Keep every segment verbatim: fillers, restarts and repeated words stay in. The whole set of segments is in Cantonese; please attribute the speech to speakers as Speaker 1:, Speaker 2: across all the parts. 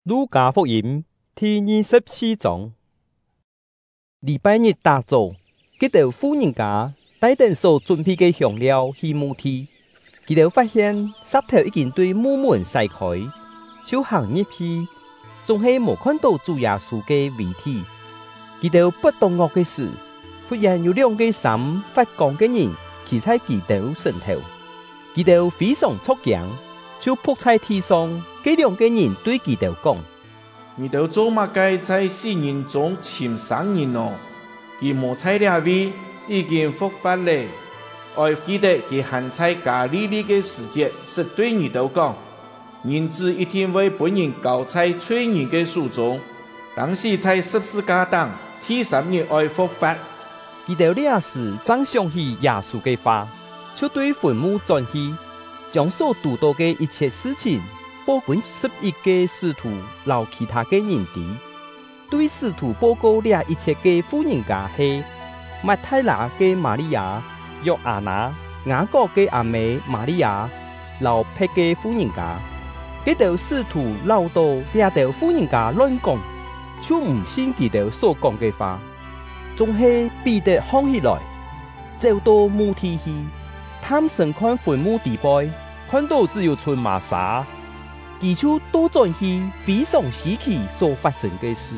Speaker 1: 路加福音第二十四章。礼拜日大早，佢哋富人家帶定所準備嘅香料去墓地，佢哋發現石頭已經對墓門裂開，就行入去，仲係冇看到主耶穌嘅遺體。佢哋不懂我嘅事，忽然有兩個衫發光嘅人企喺佢哋身頭，佢哋非常出驚，就仆喺地上。嗰兩個人對佢哋講：
Speaker 2: 你哋做乜嘅在死人中尋生人哦？佢冇在呢位已經復活了。我記得佢還在加利利嘅時節，是對你哋講：人子一定會被人交在罪人嘅手中，當時在十字架上第三日愛復活。
Speaker 1: 佢哋呢時正想起耶穌嘅話，就對墳墓轉去，將所讀到嘅一切事情報給十一個使徒，留其他嘅人知。對使徒報告了一切嘅婦人家係馬太拿嘅瑪利亞、約亞拿、雅各嘅阿妹瑪利亞、留撇嘅婦人家。佢哋使徒留到呢啲婦人家亂講，就唔信佢哋所講嘅話。仲係彼得喊起來，走到墓地去，探身看墳墓地背，看到只有存麻紗。佢就倒轉去，非常稀奇所發生嘅事。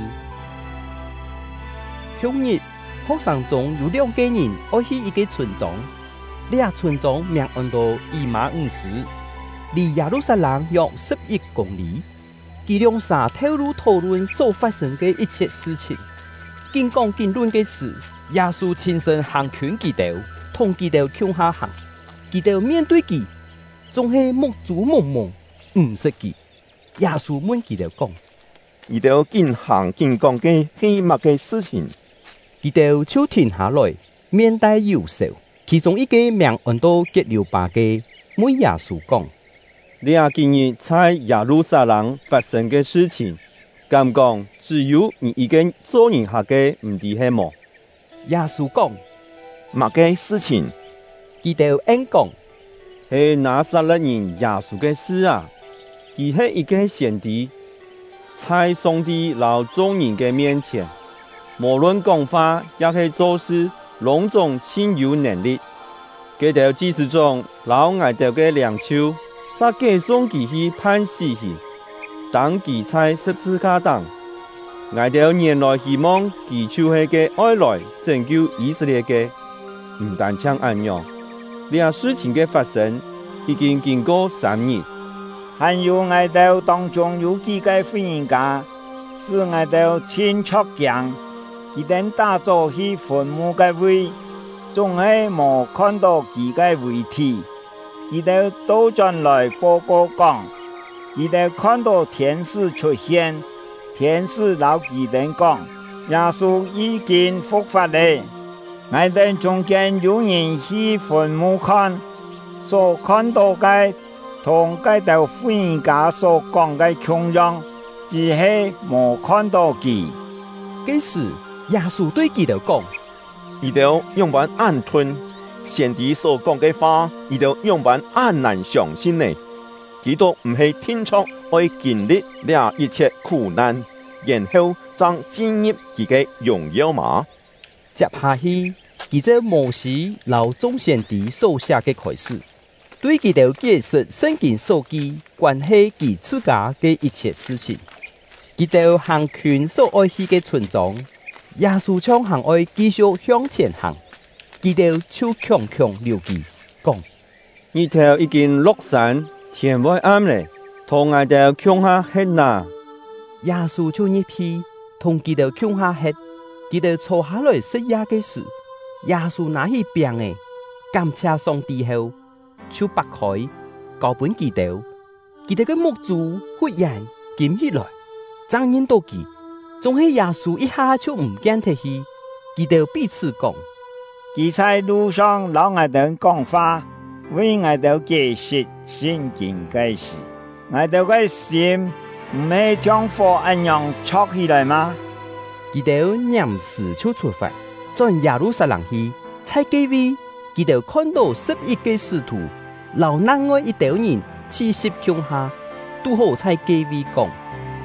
Speaker 1: 當日學生中有兩個人愛去一個村莊，呢村莊名叫做以馬忤斯，離耶路撒冷約十一公里。佢兩人透露討論所發生嘅一切事情。經講經論嘅事，耶穌親身行勸佢哋，同佢哋向下行。佢哋面對佢，仲係目珠蒙蒙。唔識佢，耶穌問佢哋講：
Speaker 3: 你哋經行經講嘅係乜嘅事情？
Speaker 1: 佢哋就停下來，面帶憂愁。其中一個名叫做革流巴嘅問耶穌講：
Speaker 4: 你啊，今日在耶路撒冷發生嘅事情，敢講只有你一個做人客嘅唔知係麼？
Speaker 1: 耶穌講：
Speaker 3: 乜嘅事情？
Speaker 1: 佢哋應講：
Speaker 4: 係拿撒勒人耶穌嘅事啊！佢係一個先知，在上帝老眾人嘅面前，無論講話也係做事，攏總親有能力。佢哋祭司長老愛哋嘅領袖，殺佢送佢去判死刑，當佢在十字架上，愛哋原來希望佢就係個愛來拯救以色列嘅，唔單槍按樣。呢事情嘅發生已經經過三日。
Speaker 5: 還有愛哋當中有幾個婦人家，是愛哋親觸驚，佢哋打走去墳墓嘅位，仲係冇看到佢嘅遺體。佢哋都轉來報告講，佢哋看到天使出現，天使老佢哋講，耶穌已經復活了。愛哋中間有人去墳墓看，所看到嘅同該條婦人家所講嘅同樣，只係冇看到佢。
Speaker 1: 嗰時，耶穌對佢哋講：
Speaker 3: 你哋用辦按吞先知所講嘅話，你哋用辦按難相信呢？基督唔係天出愛經歷了一切苦難，然後將進入佢嘅榮耀嗎？
Speaker 1: 接下去，佢就摩西老眾先知所寫嘅開始，對佢哋解釋聖經所記關係佢自家嘅一切事情。佢哋行勸所愛去嘅村莊，耶穌將行愛繼續向前行，佢哋就強強留佢講：
Speaker 4: 日頭已經落山，天會暗咧，同我哋向下行啦。
Speaker 1: 耶穌就入去，同佢哋向下行，佢哋坐下來食嘢嘅時，耶穌拿起餅誒，感謝上帝後，就擘開，交俾佢哋，佢哋嘅目珠忽然緊起來，睜眼到佢，仲係耶穌一下就唔見得去，佢哋彼此講：
Speaker 5: 佢在路上老我哋講話，為我哋解釋聖經嘅事，我哋嘅心唔係將火一樣戳起來嗎？
Speaker 1: 佢哋念時就出發，轉耶路撒冷去，在嗰位，佢哋看到十一個使徒，留另外一條人七十強下，都好在嗰位講：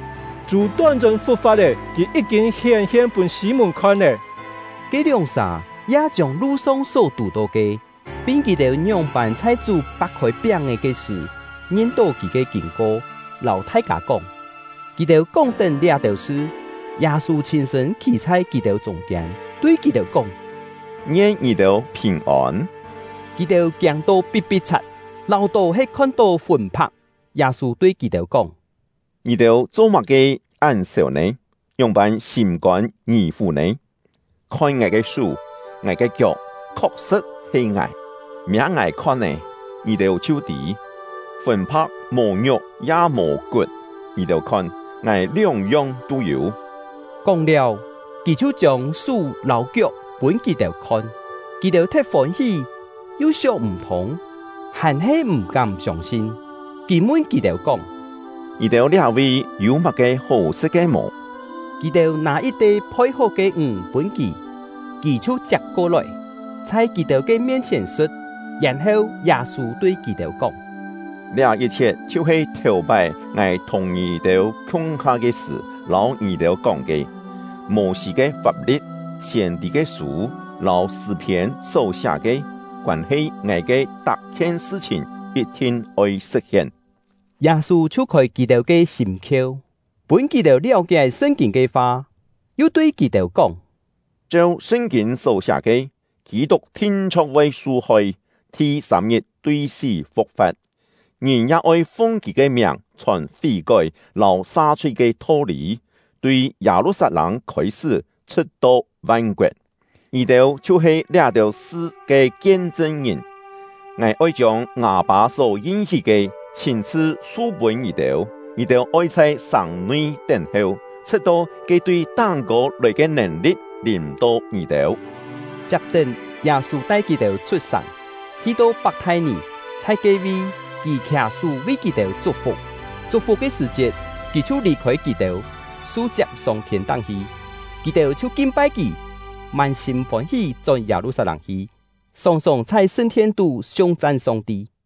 Speaker 6: 主端正复发的，佢已經顯現本西門看咧。
Speaker 1: 這兩煞也將路上所讀到嘅，並記得樣辦菜煮白開餅嘅嘅事，引導佢嘅經過，留大家講。佢哋講等倆條事，耶穌親身企在佢哋中間，對佢哋講：
Speaker 3: 願你哋平安。
Speaker 1: 佢哋行到逼逼擦，老道係看到魂魄。耶穌對佢哋講：
Speaker 3: 你哋做乜嘅按手呢？用辦心肝義父呢？看我嘅手，我嘅腳，確實係我。命我看呢，你哋就知魂魄無肉也無骨，你哋看我兩樣都有。
Speaker 1: 講了，佢就將手老腳本佢哋看，佢哋太歡喜，又想唔通，還係唔敢相信。佢問佢哋講：
Speaker 3: 你哋兩位有乜嘅好食嘅冇？
Speaker 1: 佢哋拿一袋配好嘅魚本佢，佢就接過來，在佢哋嘅面前說，然後耶穌對佢哋講：
Speaker 3: 呢一切就係頭擺我同你哋講下嘅事，老你哋講嘅，摩西嘅法律、先知嘅書、老詩篇所寫嘅，關係我嘅特件事情，一定會實現。
Speaker 1: 耶穌就開佢哋嘅心竅，本佢哋了解聖經嘅話，又對佢哋講：
Speaker 3: 照聖經所寫嘅，基督天出為受害，第三日對死復活，人也愛奉佢嘅名傳悔改，留灑出嘅道理，對耶路撒冷開始出到萬國。而哋就係呢條事嘅見證人，我愛將亞爸所應許嘅親自書本而哋，而哋愛在城內等候，直到佢對當國來嘅能力臨到而哋。
Speaker 1: 接等耶穌帶佢哋出山，去到伯太尼，在嗰位佢騎樹為佢哋祝福，祝福嘅時節，佢就離開佢哋，書接上天堂去，佢哋就敬拜佢，滿心歡喜在耶路撒冷去，常常在聖天度頌讚上帝。